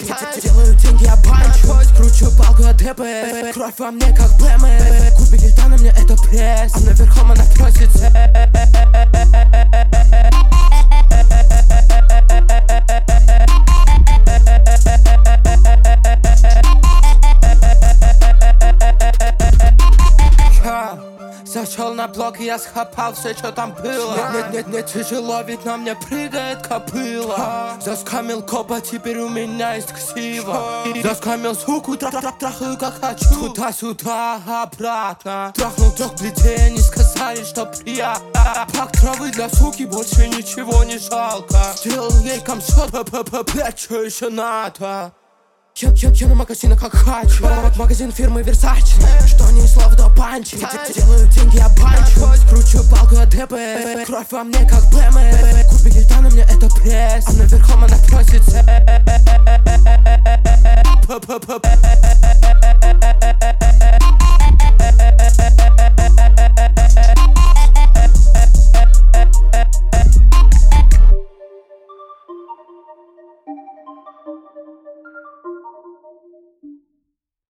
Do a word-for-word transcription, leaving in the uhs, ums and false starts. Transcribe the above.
танчить. Делаю деньги, я банчу, кручу палку от ДП. Кровь во мне как БМ. Кубик льда на мне это пресс, а наверхом она просится. Зашел на блок и я схапал все, что там было. Нет, нет, нет, нет, тяжело, ведь на мне прыгает копыла. Заскамил копа, теперь у меня есть ксива. Заскамил суку, трах-трах-трахаю как хочу. Туда-сюда, обратно. Трахнул трех плетей, они сказали, что приятно. Пак травы для суки, больше ничего не жалко. Сделал ей комсот, п-п-п-блядь, что еще надо? Я, я, я на магазинах как хочу. Магазин фирмы Versace, что ни слов до панчи. Делаю деньги, я банчу, кручу палку от ДП. Кровь во мне как БМ. Кубик льда на мне это пресс, а наверхом она просится. П-п-п